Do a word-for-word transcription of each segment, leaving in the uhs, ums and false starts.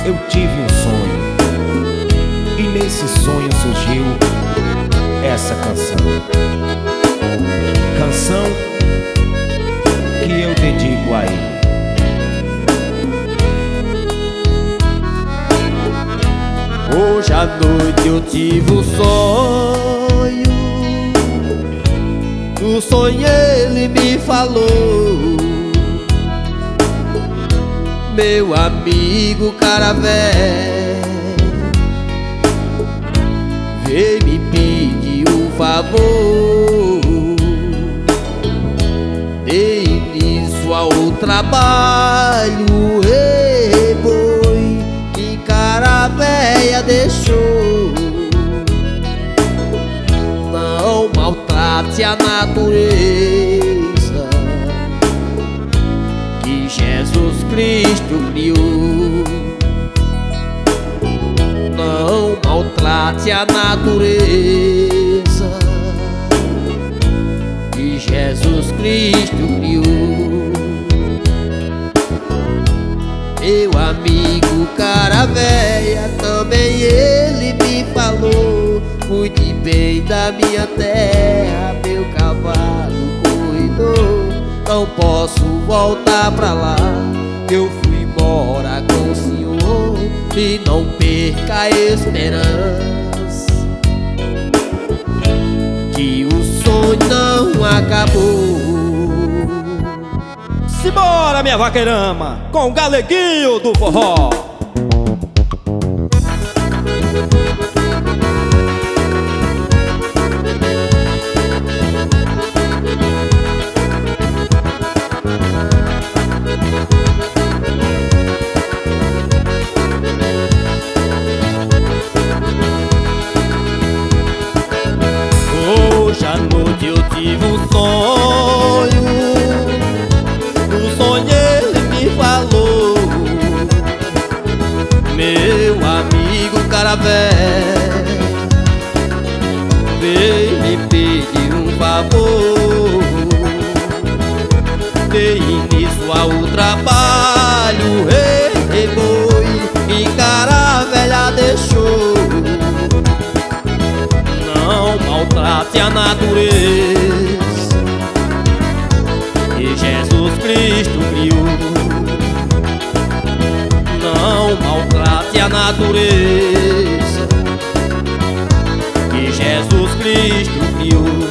eu tive um sonho, e nesse sonho surgiu essa canção. Canção que eu dedico a ele. Hoje à noite eu tive um sonho. No sonho ele me falou: meu amigo cara velho, vem me pedir um favor. Dei início ao trabalho, ei boi, que cara velha deixou. Não maltrate a natureza que Jesus Cristo criou. Não maltrate a natureza que Jesus Cristo criou. Meu amigo cara velha, também ele me falou: cuide bem da minha terra, meu cavalo cuidou. Não posso voltar pra lá, eu fui morar com o Senhor. E não perca a esperança, que o sonho não acabou. Simbora, minha vaqueirama, com o galeguinho do forró. Hoje à noite eu tive um sonho. No sonho ele me falou: meu amigo cara velho, vem me pedir um favor. Dei início ao trabalho, ei, ei boi, que cara velha deixou. Não maltrate a natureza que Jesus Cristo criou. Não maltrate a natureza que Jesus Cristo criou.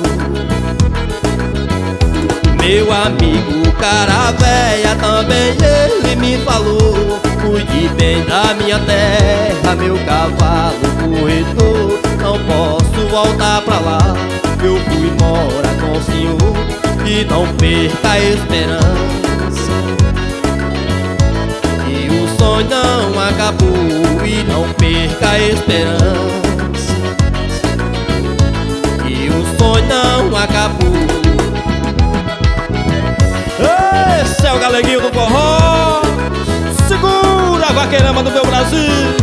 Meu amigo cara velha, também ele me falou: cuide bem da minha terra, meu cavalo corredor. Não posso voltar pra lá, eu fui morar com o Senhor. E não perca a esperança, que o sonho não acabou. E não perca a esperança, que o sonho não acabou. Esse é o galeguinho do forró. Segura a vaqueirama do meu Brasil.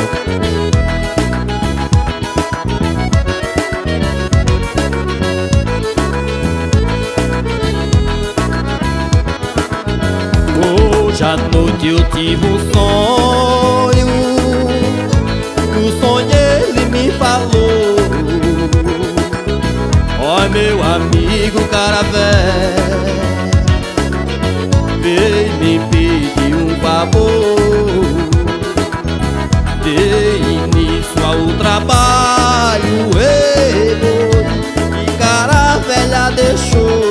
Hoje à noite eu tive um sonho. No sonho ele me falou: ó meu amigo cara velho, vem me pedir um favor. Dei início ao trabalho, ei boi, que cara velha deixou.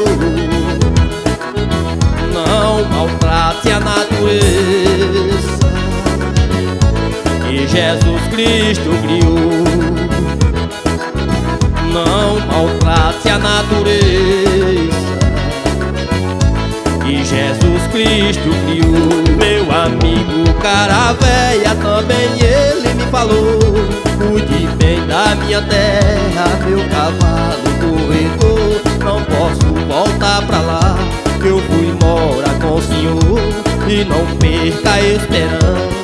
Não maltrate a natureza que Jesus Cristo criou. Não maltrate a natureza que Jesus Cristo criou. Meu amigo cara velha, também ele me falou: cuide bem da minha terra, meu cavalo corredor. Não posso voltar pra lá, eu fui morar com o Senhor. E não perca a esperança,